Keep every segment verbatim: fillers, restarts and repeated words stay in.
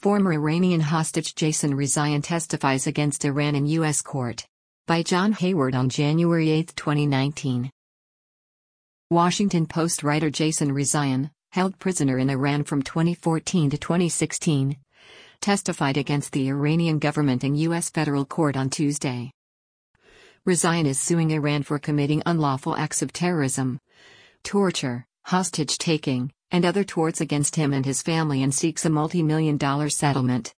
Former Iranian hostage Jason Rezaian testifies against Iran in U S court. By John Hayward on January eighth, twenty nineteen. Washington Post writer Jason Rezaian, held prisoner in Iran from twenty fourteen to twenty sixteen, testified against the Iranian government in U S federal court on Tuesday. Rezaian is suing Iran for committing unlawful acts of terrorism, torture, hostage-taking, and other torts against him and his family, and seeks a multi-million dollar settlement.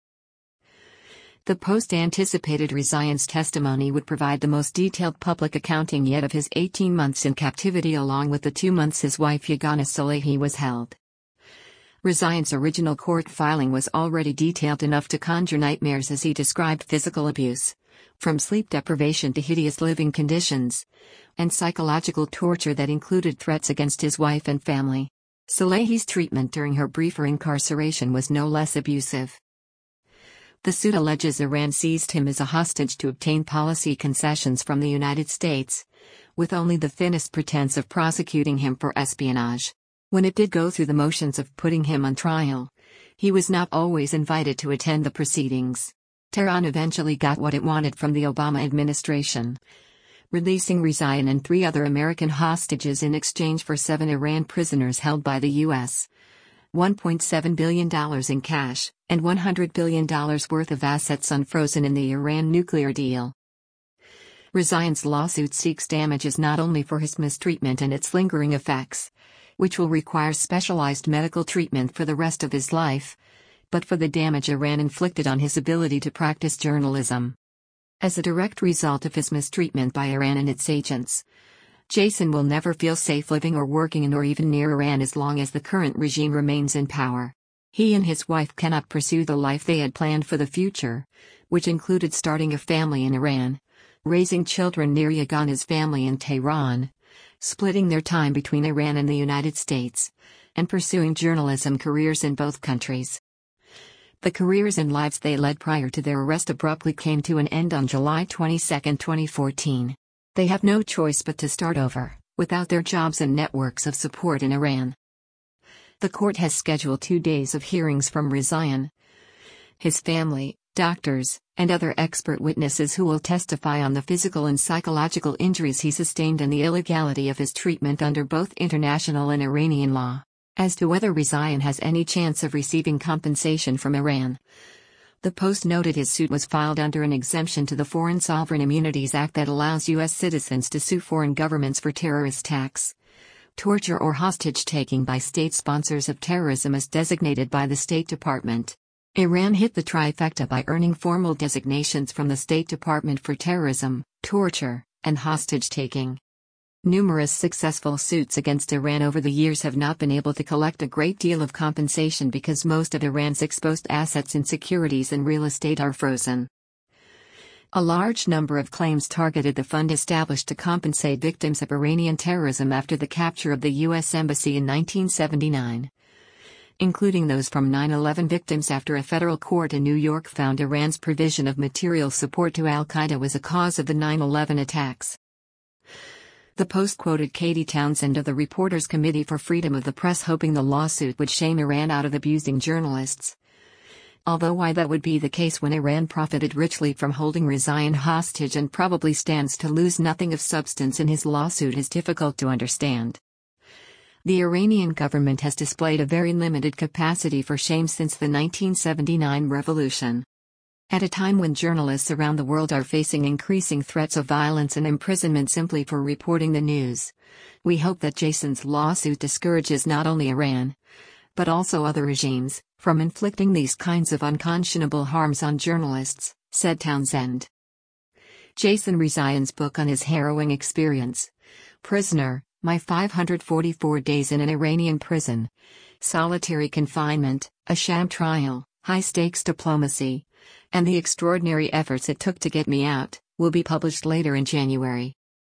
The Post anticipated Rezaian's testimony would provide the most detailed public accounting yet of his eighteen months in captivity, along with the two months his wife Yagana Salehi was held. Rezaian's original court filing was already detailed enough to conjure nightmares as he described physical abuse, from sleep deprivation to hideous living conditions, and psychological torture that included threats against his wife and family. Salehi's treatment during her briefer incarceration was no less abusive. The suit alleges Iran seized him as a hostage to obtain policy concessions from the United States, with only the thinnest pretense of prosecuting him for espionage. When it did go through the motions of putting him on trial, he was not always invited to attend the proceedings. Tehran eventually got what it wanted from the Obama administration, releasing Rezaian and three other American hostages in exchange for seven Iran prisoners held by the U S, one point seven billion dollars in cash, and one hundred billion dollars worth of assets unfrozen in the Iran nuclear deal. Rezaian's lawsuit seeks damages not only for his mistreatment and its lingering effects, which will require specialized medical treatment for the rest of his life, but for the damage Iran inflicted on his ability to practice journalism. As a direct result of his mistreatment by Iran and its agents, Jason will never feel safe living or working in or even near Iran as long as the current regime remains in power. He and his wife cannot pursue the life they had planned for the future, which included starting a family in Iran, raising children near Yagana's family in Tehran, splitting their time between Iran and the United States, and pursuing journalism careers in both countries. The careers and lives they led prior to their arrest abruptly came to an end on July twenty-second, twenty fourteen. They have no choice but to start over, without their jobs and networks of support in Iran. The court has scheduled two days of hearings from Rezaian, his family, doctors, and other expert witnesses who will testify on the physical and psychological injuries he sustained and the illegality of his treatment under both international and Iranian law. As to whether Rezaian has any chance of receiving compensation from Iran, the Post noted his suit was filed under an exemption to the Foreign Sovereign Immunities Act that allows U S citizens to sue foreign governments for terrorist acts, torture or hostage-taking by state sponsors of terrorism as designated by the State Department. Iran hit the trifecta by earning formal designations from the State Department for terrorism, torture, and hostage-taking. Numerous successful suits against Iran over the years have not been able to collect a great deal of compensation because most of Iran's exposed assets in securities and real estate are frozen. A large number of claims targeted the fund established to compensate victims of Iranian terrorism after the capture of the U S Embassy in nineteen seventy-nine, including those from nine eleven victims after a federal court in New York found Iran's provision of material support to al-Qaeda was a cause of the nine eleven attacks. The Post quoted Katie Townsend of the Reporters Committee for Freedom of the Press, hoping the lawsuit would shame Iran out of abusing journalists. Although why that would be the case when Iran profited richly from holding Rezaian hostage and probably stands to lose nothing of substance in his lawsuit is difficult to understand. The Iranian government has displayed a very limited capacity for shame since the nineteen seventy-nine revolution. At a time when journalists around the world are facing increasing threats of violence and imprisonment simply for reporting the news, we hope that Jason's lawsuit discourages not only Iran, but also other regimes, from inflicting these kinds of unconscionable harms on journalists, said Townsend. Jason Rezaian's book on his harrowing experience, Prisoner, My five hundred forty-four Days in an Iranian Prison, Solitary Confinement, A Sham Trial, High-Stakes Diplomacy, and the Extraordinary Efforts It Took to Get Me Out, will be published later in January.